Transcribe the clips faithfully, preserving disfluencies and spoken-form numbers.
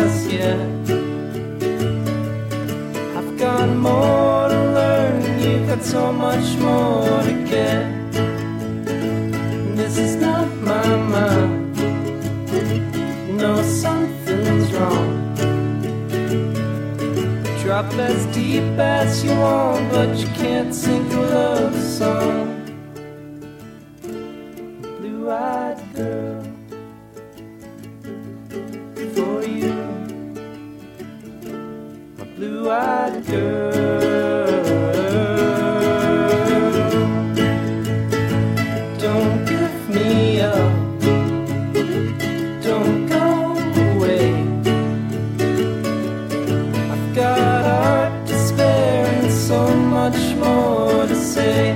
us yet. I've got more to learn, you've got so much more to get. This is not my mind, you know something's wrong. Drop as deep as you want, but you can't sing a love song. Blue-eyed girl, for you, my blue-eyed girl. Don't give me up, don't go away. I've got art to spare and so much more to say.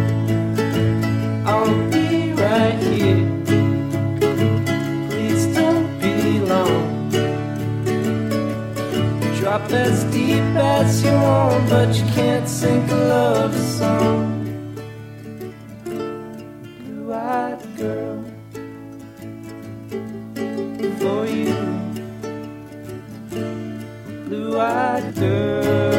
I'll be right here, please don't be long. Drop as deep as you want, but you can't sing a love song. Blue-eyed girl, for you, blue-eyed girl.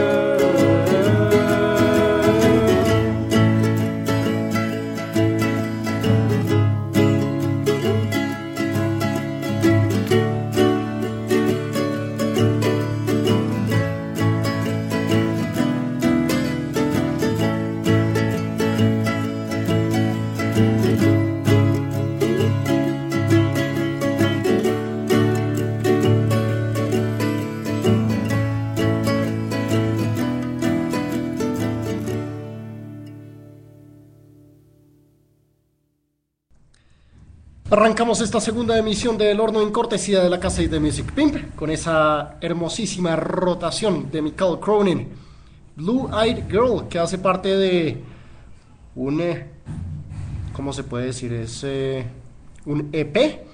Arrancamos esta segunda emisión de El Horno en cortesía de la casa y de Music Pimp con esa hermosísima rotación de Michael Cronin, Blue Eyed Girl, que hace parte de un, eh, ¿cómo se puede decir? Es eh, un E P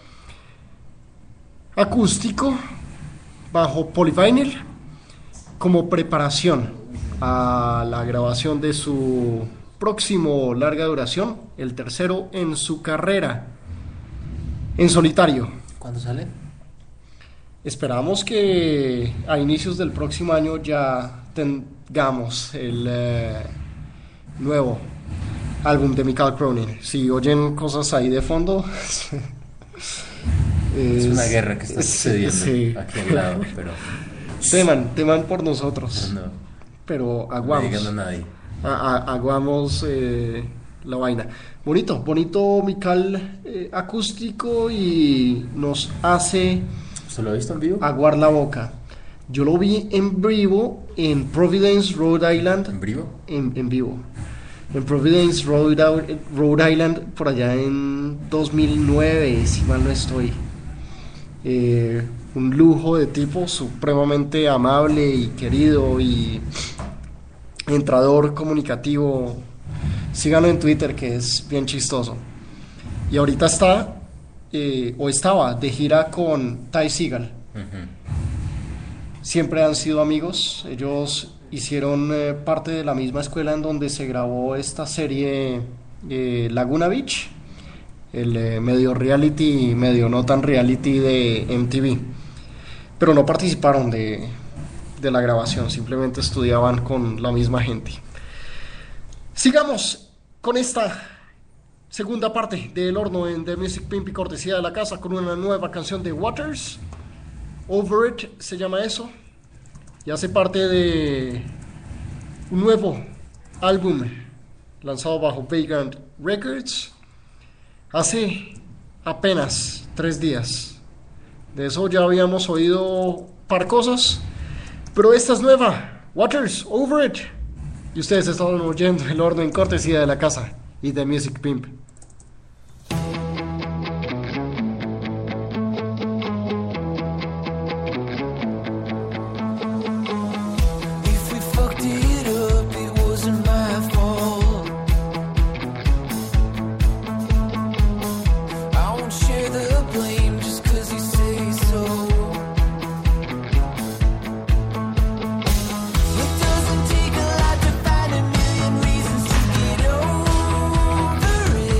acústico bajo Polyvinyl como preparación a la grabación de su próximo larga duración, el tercero en su carrera en solitario. ¿Cuándo sale? Esperamos que a inicios del próximo año ya tengamos el eh, nuevo álbum de Michael Cronin. Si oyen cosas ahí de fondo, es, es una guerra que está sucediendo sí, aquí al lado, pero teman, teman por nosotros. No, pero aguamos. No digan a nadie. A, a, aguamos eh, la vaina. Bonito, bonito Michael eh, acústico y nos hace ¿Se lo ha visto en vivo? aguar la boca. Yo lo vi en vivo en Providence, Rhode Island. ¿En vivo? En, en vivo. En Providence, Rhode, Rhode Island, por allá en dos mil nueve, si mal no estoy. Eh, un lujo de tipo, supremamente amable y querido y entrador, comunicativo. Síganlo en Twitter, que es bien chistoso. Y ahorita está, eh, o estaba, de gira con Ty Segall. Uh-huh. Siempre han sido amigos. Ellos hicieron eh, parte de la misma escuela en donde se grabó esta serie eh, Laguna Beach, el eh, medio reality, medio no tan reality de M T V. Pero no participaron de, de la grabación, simplemente estudiaban con la misma gente. Sigamos con esta segunda parte del Horno en The Music Pimp y cortesía de la casa con una nueva canción de Waters. Over It se llama eso y hace parte de un nuevo álbum lanzado bajo Vagrant Records hace apenas tres días. De eso ya habíamos oído par cosas, pero esta es nueva. Waters, Over It. Y ustedes están oyendo El Horno en cortesía de la casa y de Music Pimp. It doesn't take a lot to find a million reasons to get over.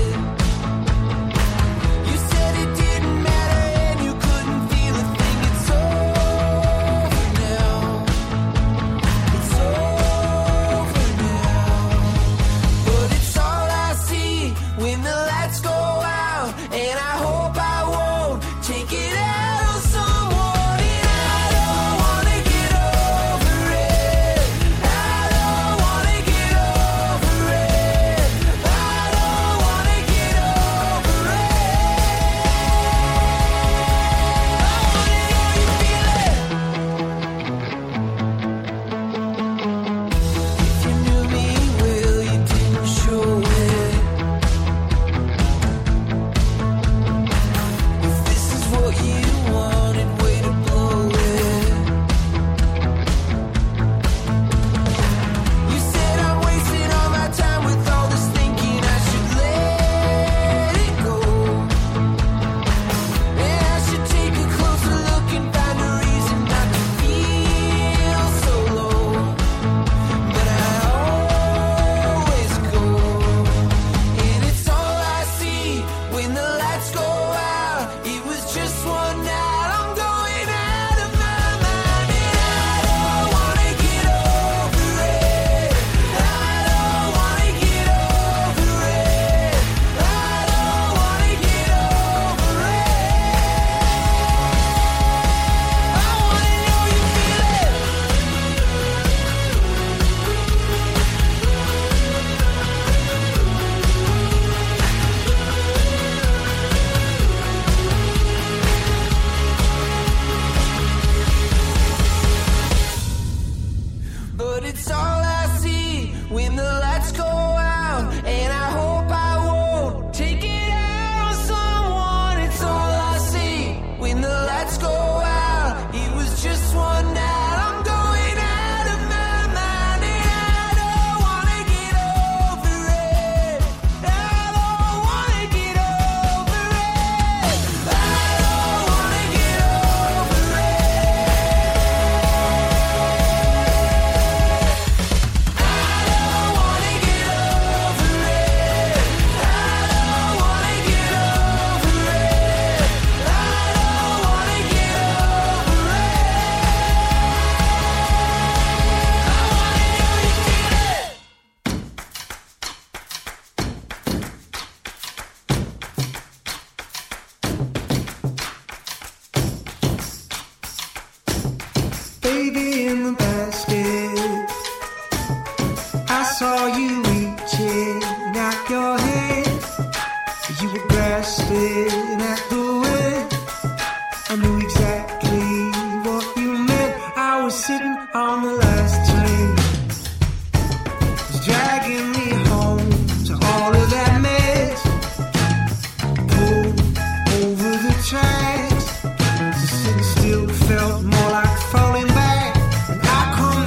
baby in the basket. I saw you reaching out your hand. You were grasping at the wind. I knew exactly what you meant. I was sitting on the last train. It was dragging me home to all of that mess. Pulled over the tracks. The city still felt more like falling back. And I come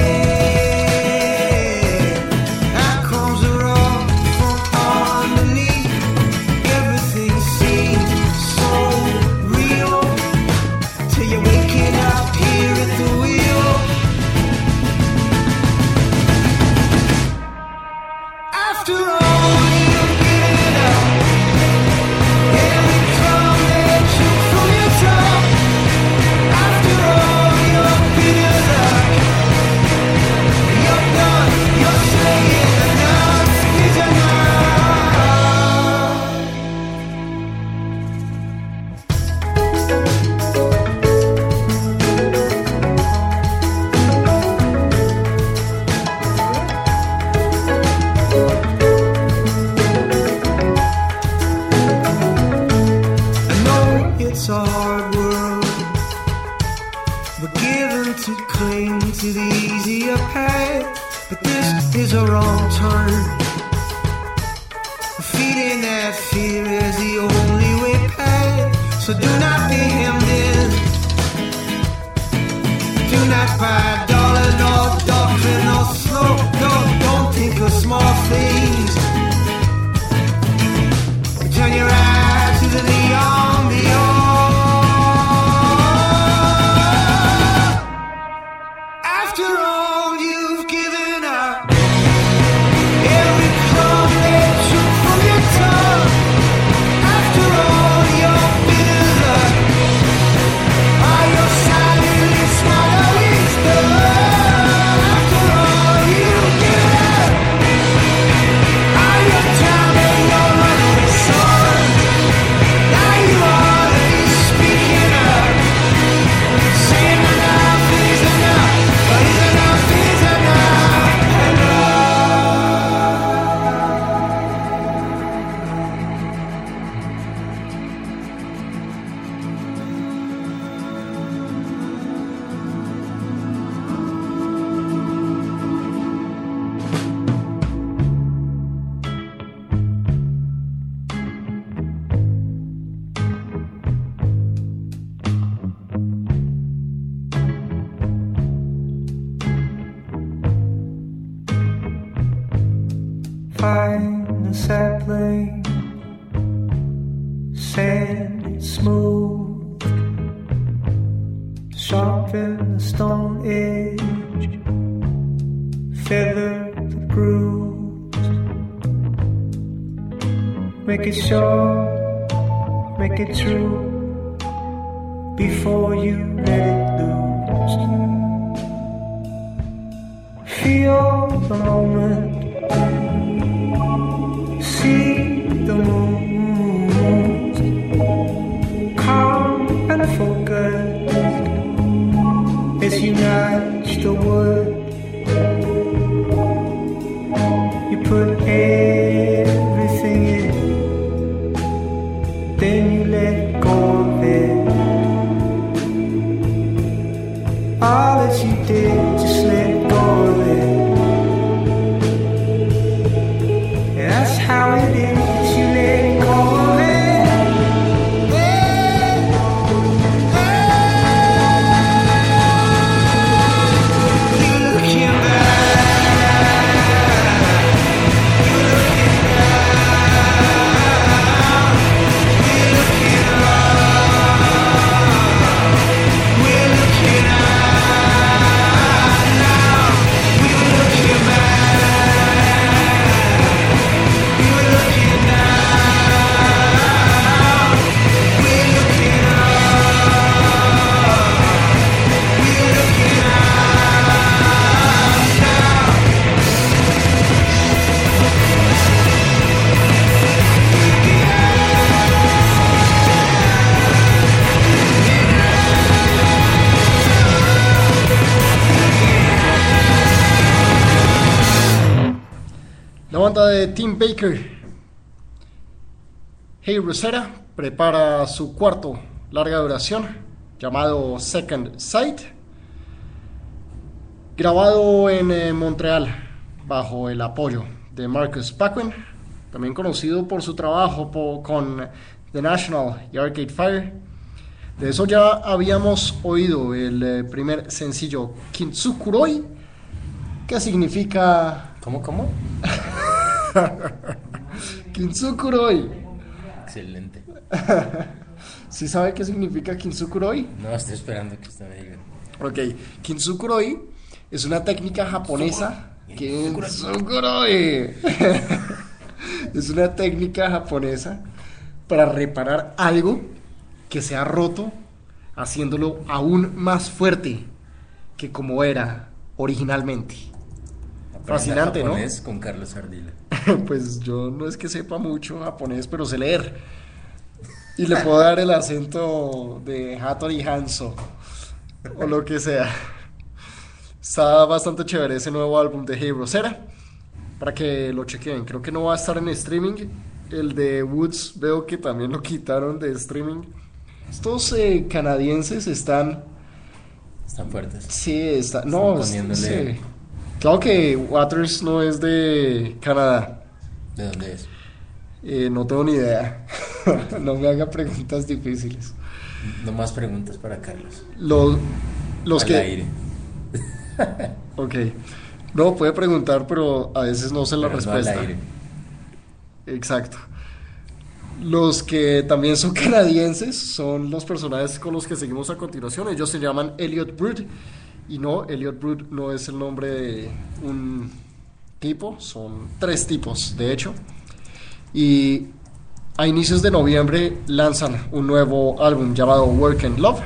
there. I comes the rock from underneath. Everything seems so real till you're waking up here at the wheel. After all you've given up, every crumb that you from your top. After all your bitter luck, you're done. You're saying enough is enough. I know it's a hard world. We're given to cling to the easier path, but this is a wrong turn. Feeding that fear is the only way past. So do not be hemmed in. Do not buy dollar, no doctrine, no slow. No, don't think of small things. Turn your eyes to the neon beyond. After all you've given up, every crumb that you from your tongue. After all your bitter luck, all your silently swallow is done. After all you've given up, all your time and your runaway son. Now you ought to be speaking up, saying enough is enough, but is enough is enough, enough. Find a sapling, sand it smooth, sharpen the stone edge, feather the grooves, make it sure, make it true, before you let it loose. Feel the moment. See the moon, calm and focused as you nudge the wood. You put everything in, then you let go of it. All that you did, just let go of it. That's how it is, you let go of it. You're looking back, you're looking down, we're looking up, we're looking out now. banda de Tim Baker, Hey Rosetta, prepara su cuarto larga duración llamado Second Sight, grabado en eh, Montreal bajo el apoyo de Marcus Paquin, también conocido por su trabajo po- con The National y Arcade Fire. De eso ya habíamos oído el eh, primer sencillo Kintsukuroi, que significa ¿Cómo, cómo? Kintsukuroi. Excelente. ¿Sí sabe qué significa Kintsukuroi? No, estoy esperando que usted me diga. Ok, Kintsukuroi es una técnica japonesa. Kintsukuroi. Es una técnica japonesa para reparar algo que se ha roto, haciéndolo aún más fuerte que como era originalmente. Aprenda Fascinante, ¿no? japonés con Carlos Ardila. Pues yo no es que sepa mucho japonés, pero sé leer. Y le puedo dar el acento de Hattori Hanzo o lo que sea. Está bastante chévere ese nuevo álbum de Hey Rosetta, para que lo chequen. Creo que no va a estar en streaming. El de Woods veo que también lo quitaron de streaming. Estos eh, canadienses están... Están fuertes. Sí, está... No, Están es- poniéndole- sí. Claro que Waters no es de Canadá. ¿De dónde es? Eh, no tengo ni idea. No me haga preguntas difíciles. No más preguntas para Carlos. Los, los Al que... aire. Ok. No, puede preguntar, pero a veces no sé la Pero no respuesta. al aire. Exacto. Los que también son canadienses son los personajes con los que seguimos a continuación. Ellos se llaman Elliot Brood. Y no, Elliot Brood no es el nombre de un tipo, son tres tipos, de hecho. Y a inicios de noviembre lanzan un nuevo álbum llamado Work and Love.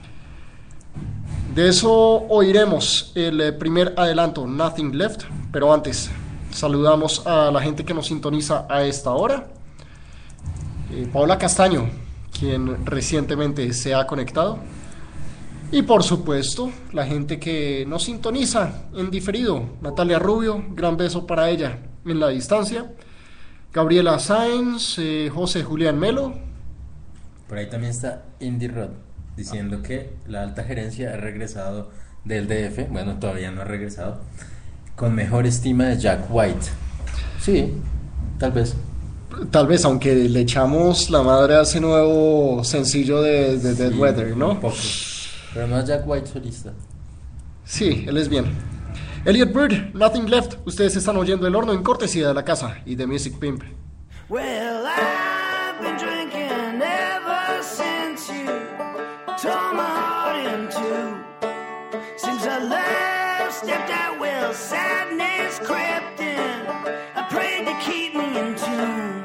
De eso oiremos el eh, primer adelanto, Nothing Left. Pero antes, saludamos a la gente que nos sintoniza a esta hora. Eh, Paola Castaño, quien recientemente se ha conectado. Y por supuesto, la gente que nos sintoniza en diferido. Natalia Rubio, gran beso para ella en la distancia. Gabriela Sáenz, eh, José Julián Melo. Por ahí también está Indy Rod diciendo que la alta gerencia ha regresado del D F, bueno, todavía no ha regresado, con mejor estima de Jack White. Sí, tal vez. Tal vez, aunque le echamos la madre a ese nuevo sencillo de, de Dead Sí, Weather, ¿no? un poco. Pero no es Jack White solista. Sí, él es bien. Elliot Bird, Nothing Left. Ustedes están oyendo El Horno en cortesía de La Casa y de Music Pimp. Well, I've been drinking ever since you tore my heart in two. Since I last stepped out, well, sadness crept in. I prayed to keep me in tune.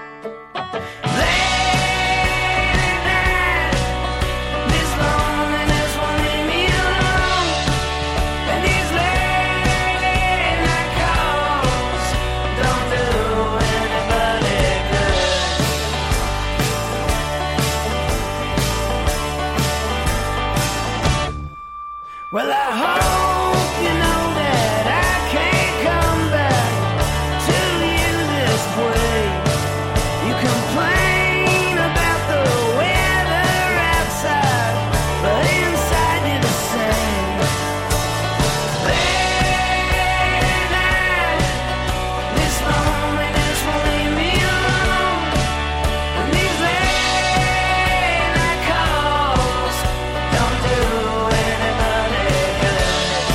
Well, I hope you know that I can't come back to you this way. You complain about the weather outside, but inside you're the same. Late night, this loneliness won't leave me alone. And these late night calls don't do anybody good.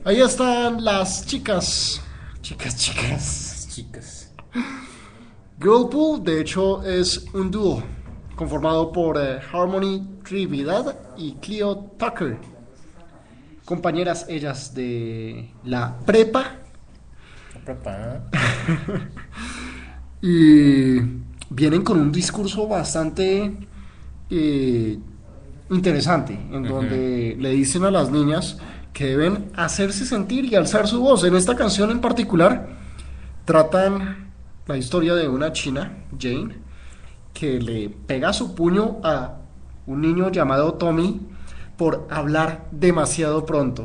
Ahí están las chicas. Chicas, chicas. Chicas. Girlpool, de hecho, es un dúo conformado por eh, Harmony Trinidad y Cleo Tucker. Compañeras ellas de la prepa. Papá. Y vienen con un discurso bastante eh, interesante, en donde le dicen a las niñas que deben hacerse sentir y alzar su voz. En esta canción en particular tratan la historia de una china, Jane, que le pega su puño a un niño llamado Tommy por hablar demasiado pronto.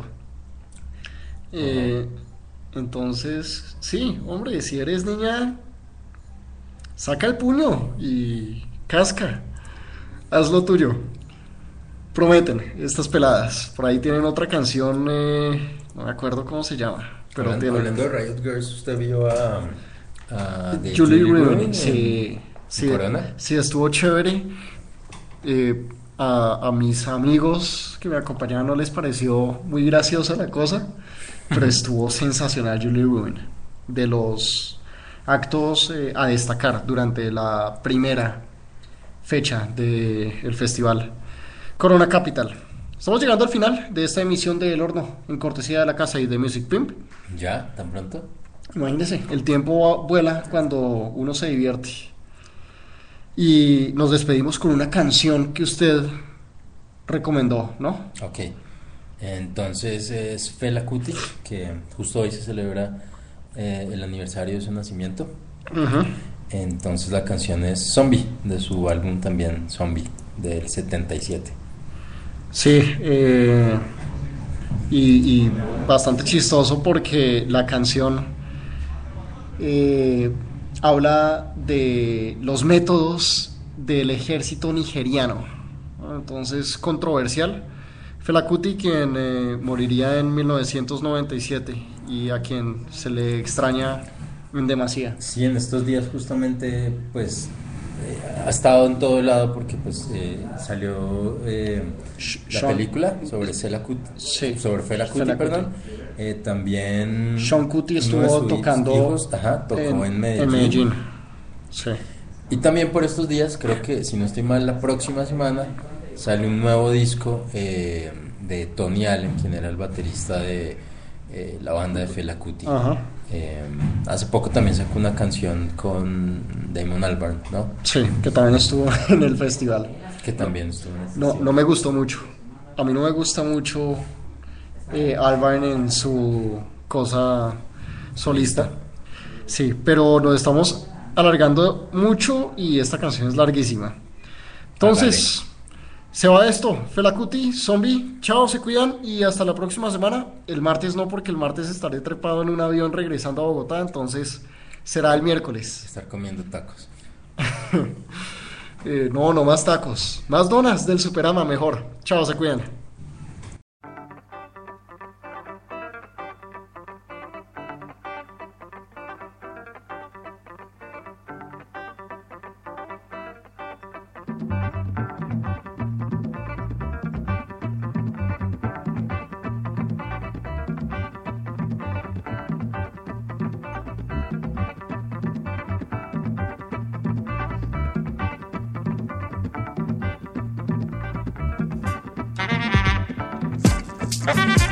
Eh, entonces, sí, hombre, si eres niña, saca el puño y casca, haz lo tuyo. Prometen estas peladas. Por ahí tienen otra canción, eh, no me acuerdo cómo se llama, pero Hablando, tienen- hablando de Riot Girls, ¿usted vio a, a de Julie Julie Rubin, Rubin sí, en- sí, en Corona? sí, estuvo chévere. Eh, a, a mis amigos que me acompañaban no les pareció muy graciosa la cosa, pero estuvo sensacional Julie Rubin. De los actos eh, a destacar durante la primera fecha del festival Corona Capital. Estamos llegando al final de esta emisión de El Horno en cortesía de la casa y de Music Pimp. ¿Ya? ¿Tan pronto? Imagínese, el tiempo vuela cuando uno se divierte. Y nos despedimos con una canción que usted recomendó, ¿no? Ok. Entonces es Fela Kuti, que justo hoy se celebra eh, el aniversario de su nacimiento. Ujú. Entonces la canción es Zombie, de su álbum también Zombie, del setenta y siete. Sí, eh, y, y bastante chistoso porque la canción eh, habla de los métodos del ejército nigeriano, ¿no? Entonces, controversial. Fela Kuti, quien eh, moriría en mil novecientos noventa y siete y a quien se le extraña en demasía. Sí, en estos días justamente pues eh, ha estado en todo lado porque pues eh, salió eh, Sh- la Sean- película sobre Fela Kuti, Sí, sobre Fela Kuti, Fela Kuti. perdón. Eh, también Sean Kuti uno de estuvo sus tocando hijos, ajá, tocó en, Medellín. en Medellín. Sí. Y también por estos días, creo que si no estoy mal, la próxima semana sale un nuevo disco eh, de Tony Allen, quien era el baterista de eh, la banda de Fela Kuti. Ajá. Eh, hace poco también sacó una canción con Damon Albarn, ¿no? Sí, que también estuvo en el festival. Que también estuvo en este No, festival. no me gustó mucho. A mí no me gusta mucho eh, Albarn en su cosa solista. Sí, pero nos estamos alargando mucho y esta canción es larguísima. Entonces, se va esto. Fela Kuti, Zombie, chao, se cuidan y hasta la próxima semana. El martes no, porque el martes estaré trepado en un avión regresando a Bogotá, entonces será el miércoles. Estar comiendo tacos. Eh, no, no más tacos. Más donas del Superama, mejor. Chao, se cuidan. Thank you.